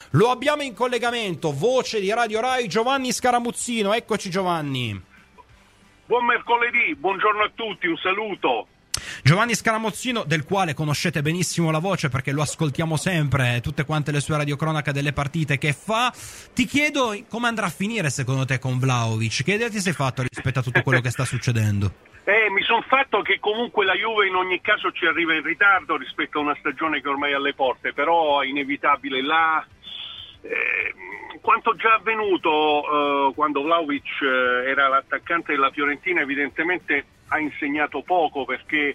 Lo abbiamo in collegamento, voce di Radio Rai, Giovanni Scaramuzzino. Eccoci Giovanni. Buon mercoledì, buongiorno a tutti, un saluto. Giovanni Scaramuzzino, del quale conoscete benissimo la voce perché lo ascoltiamo sempre, tutte quante le sue radiocronache delle partite che fa. Ti chiedo come andrà a finire secondo te con Vlahovic, che idea ti sei fatto rispetto a tutto quello che sta succedendo? Mi sono fatto che comunque la Juve in ogni caso ci arriva in ritardo rispetto a una stagione che ormai è alle porte, però è inevitabile quanto già avvenuto quando Vlahovic era l'attaccante della Fiorentina, evidentemente ha insegnato poco, perché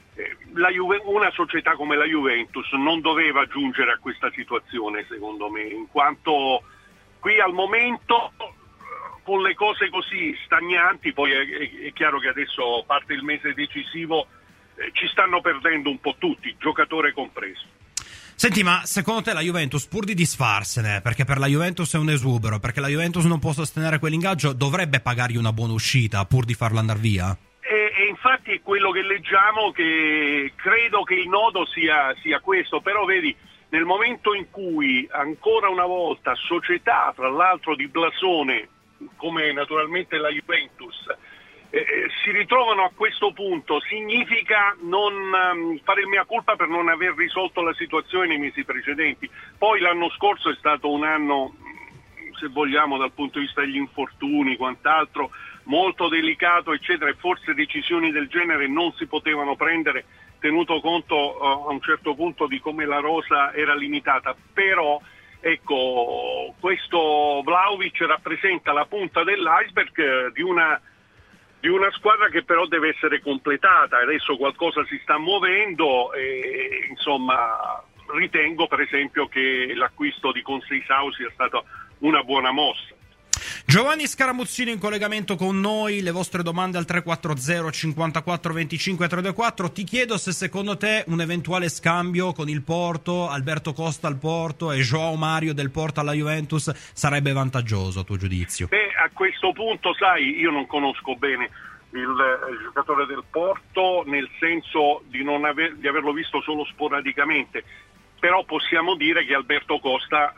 una società come la Juventus non doveva giungere a questa situazione, secondo me, in quanto qui al momento con le cose così stagnanti, poi è chiaro che adesso parte il mese decisivo, ci stanno perdendo un po' tutti, giocatore compreso. Senti, ma secondo te la Juventus, pur di disfarsene, perché per la Juventus è un esubero, perché la Juventus non può sostenere quell'ingaggio, dovrebbe pagargli una buona uscita pur di farlo andare via? E infatti è quello che leggiamo, che credo che il nodo sia questo, però vedi, nel momento in cui ancora una volta società, tra l'altro di blasone, come naturalmente la Juventus, si ritrovano a questo punto, significa non fare il mea culpa per non aver risolto la situazione nei mesi precedenti. Poi l'anno scorso è stato un anno, se vogliamo, dal punto di vista degli infortuni, quant'altro, molto delicato, eccetera, e forse decisioni del genere non si potevano prendere, tenuto conto a un certo punto di come la rosa era limitata. Però ecco, questo Vlahovic rappresenta la punta dell'iceberg di una squadra che però deve essere completata. Adesso qualcosa si sta muovendo e insomma ritengo per esempio che l'acquisto di Conceição sia stata una buona mossa. Giovanni Scaramuzzino in collegamento con noi, le vostre domande al 340 54 25 324. Ti chiedo se secondo te un eventuale scambio con il Porto, Alberto Costa al Porto e João Mario del Porto alla Juventus sarebbe vantaggioso a tuo giudizio? A questo punto, sai, io non conosco bene il giocatore del Porto, nel senso di averlo visto solo sporadicamente, però possiamo dire che Alberto Costa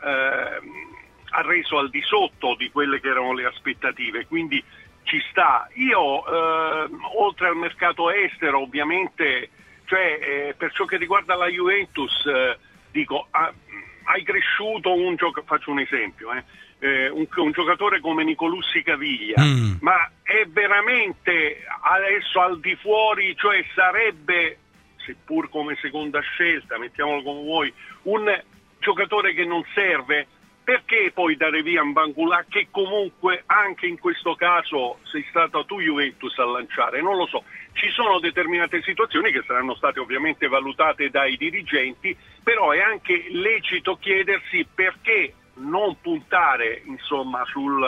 ha reso al di sotto di quelle che erano le aspettative, quindi ci sta. Io oltre al mercato estero, ovviamente, per ciò che riguarda la Juventus, dico, hai cresciuto faccio un esempio, un giocatore come Nicolussi Caviglia, ma è veramente adesso al di fuori, cioè sarebbe, seppur come seconda scelta, mettiamolo come vuoi, un giocatore che non serve. Perché poi dare via Mbangula, che comunque anche in questo caso sei stata tu Juventus a lanciare? Non lo so, ci sono determinate situazioni che saranno state ovviamente valutate dai dirigenti, però è anche lecito chiedersi perché non puntare insomma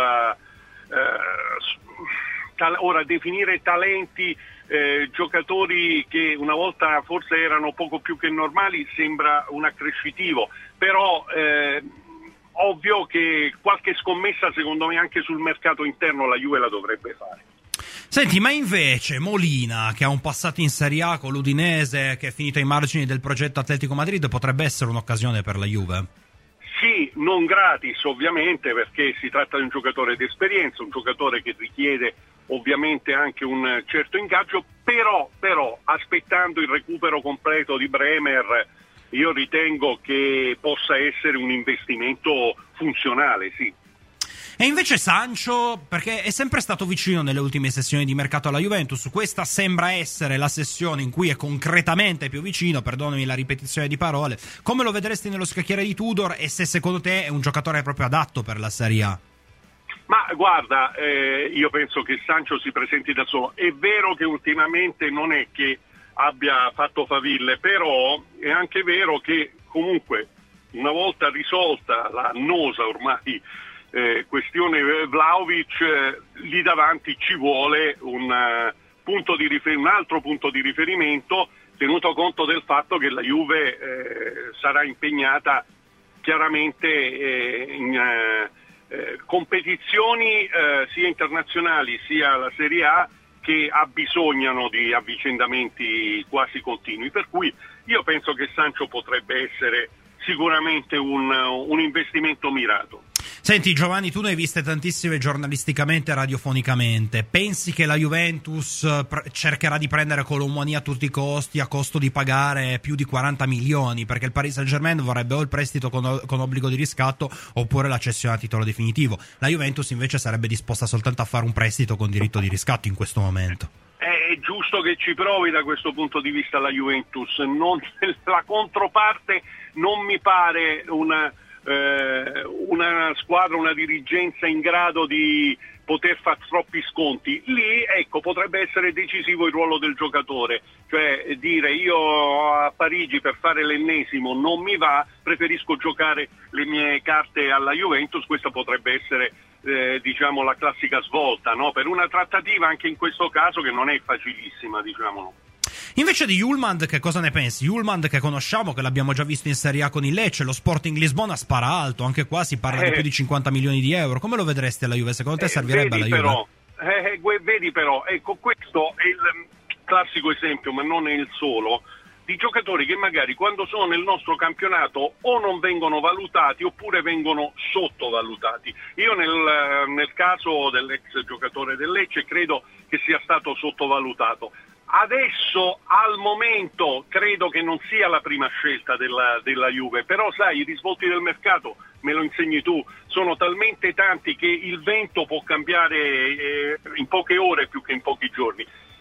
ora definire talenti giocatori che una volta forse erano poco più che normali sembra un accrescitivo, però ovvio che qualche scommessa secondo me anche sul mercato interno la Juve la dovrebbe fare. Senti, ma invece Molina, che ha un passato in Serie A con l'Udinese, che è finito ai margini del progetto Atletico Madrid, potrebbe essere un'occasione per la Juve? Sì, non gratis ovviamente, perché si tratta di un giocatore di esperienza, un giocatore che richiede ovviamente anche un certo ingaggio, però aspettando il recupero completo di Bremer, io ritengo che possa essere un investimento funzionale, sì. E invece Sancho, perché è sempre stato vicino nelle ultime sessioni di mercato alla Juventus, questa sembra essere la sessione in cui è concretamente più vicino, perdonami la ripetizione di parole. Come lo vedresti nello scacchiere di Tudor e se secondo te è un giocatore proprio adatto per la Serie A? Ma guarda, io penso che Sancho si presenti da solo. È vero che ultimamente non è che abbia fatto faville, però è anche vero che comunque una volta risolta la annosa ormai questione Vlahovic, lì davanti ci vuole un altro punto di riferimento, tenuto conto del fatto che la Juve sarà impegnata chiaramente in competizioni sia internazionali sia la Serie A, che abbisognano di avvicendamenti quasi continui, per cui io penso che Sancho potrebbe essere sicuramente un investimento mirato. Senti Giovanni, tu ne hai viste tantissime giornalisticamente e radiofonicamente. Pensi che la Juventus cercherà di prendere Colomboani a tutti i costi, a costo di pagare più di 40 milioni? Perché il Paris Saint-Germain vorrebbe o il prestito con obbligo di riscatto oppure la cessione a titolo definitivo. La Juventus invece sarebbe disposta soltanto a fare un prestito con diritto di riscatto in questo momento. È giusto che ci provi da questo punto di vista la Juventus. La controparte non mi pare una squadra, una dirigenza in grado di poter fare troppi sconti. Lì, ecco, potrebbe essere decisivo il ruolo del giocatore, cioè dire io a Parigi per fare l'ennesimo non mi va, preferisco giocare le mie carte alla Juventus. Questa potrebbe essere diciamo la classica svolta, no? Per una trattativa anche in questo caso che non è facilissima, diciamolo. Invece di Hjulmand, che cosa ne pensi? Hjulmand che conosciamo, che l'abbiamo già visto in Serie A con il Lecce, lo Sporting Lisbona spara alto, anche qua si parla di più di 50 milioni di euro. Come lo vedresti alla Juve? Secondo te servirebbe alla Juve? Vedi però, ecco, questo è il classico esempio, ma non è il solo, di giocatori che magari quando sono nel nostro campionato o non vengono valutati oppure vengono sottovalutati. Io nel caso dell'ex giocatore del Lecce credo che sia stato sottovalutato. Adesso al momento credo che non sia la prima scelta della Juve, però sai, i risvolti del mercato, me lo insegni tu, sono talmente tanti che il vento può cambiare in poche ore più che in pochi giorni.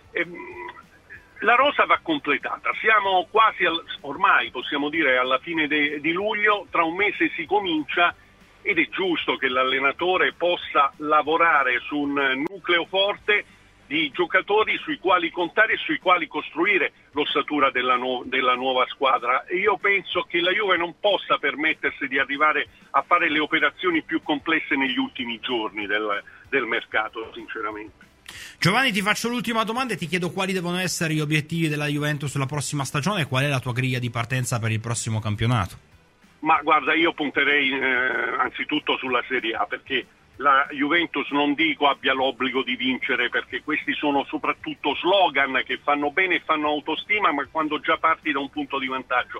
La rosa va completata, siamo quasi ormai possiamo dire alla fine di luglio, tra un mese si comincia ed è giusto che l'allenatore possa lavorare su un nucleo forte di giocatori sui quali contare e sui quali costruire l'ossatura della nuova squadra. E io penso che la Juve non possa permettersi di arrivare a fare le operazioni più complesse negli ultimi giorni del mercato, sinceramente. Giovanni, ti faccio l'ultima domanda e ti chiedo quali devono essere gli obiettivi della Juventus sulla prossima stagione e qual è la tua griglia di partenza per il prossimo campionato. Ma guarda, io punterei anzitutto sulla Serie A, perché la Juventus non dico abbia l'obbligo di vincere, perché questi sono soprattutto slogan che fanno bene e fanno autostima, ma quando già parti da un punto di vantaggio.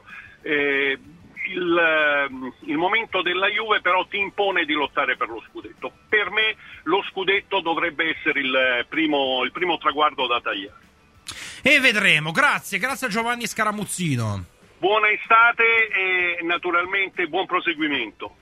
Il momento della Juve però ti impone di lottare per lo scudetto. Per me lo scudetto dovrebbe essere il primo traguardo da tagliare. E vedremo. Grazie a Giovanni Scaramuzzino. Buona estate e naturalmente buon proseguimento.